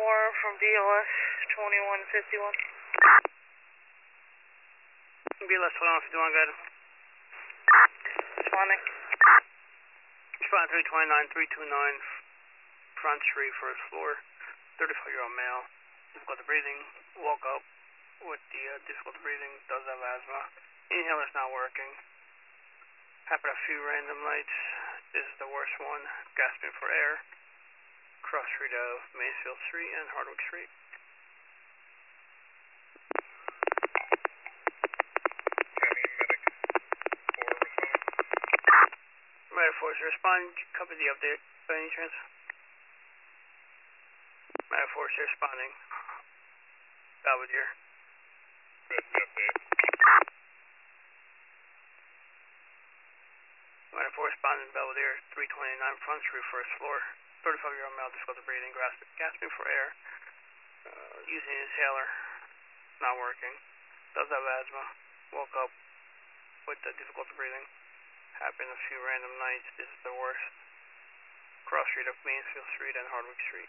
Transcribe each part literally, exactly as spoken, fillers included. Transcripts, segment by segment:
Warren from B L S twenty-one fifty-one. B L S twenty-one fifty-one, good. Responding. Respond three twenty-nine, three twenty-nine, Front Street, first floor, thirty-four-year-old male, difficulty breathing, woke up with the uh, difficulty breathing, does have asthma, inhaler's not working, happened a few random nights, this is the worst one, gasping for air, cross street of Mansfield Street and Hardwick Street. Medic force respond, copy the update by any chance? Medic force responding. Belvedere. Good, update. Medic force responding Belvedere, three twenty-nine Front Street, first floor, thirty-five-year-old male, difficulty breathing, gasping, gasping for air, uh, using inhaler, not working, does have asthma, woke up with the difficulty breathing. Happened a few random nights. This is the worst. Cross street of Mansfield Street and Hardwick Street.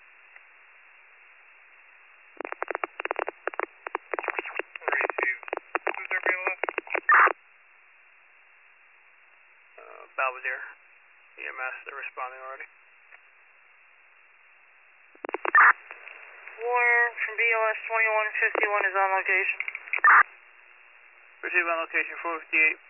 thirty-two. Who's their B L S? Uh, Belvedere. E M S, they're responding already. Warren from B L S twenty-one fifty-one is on location. Receive on location four fifty-eight.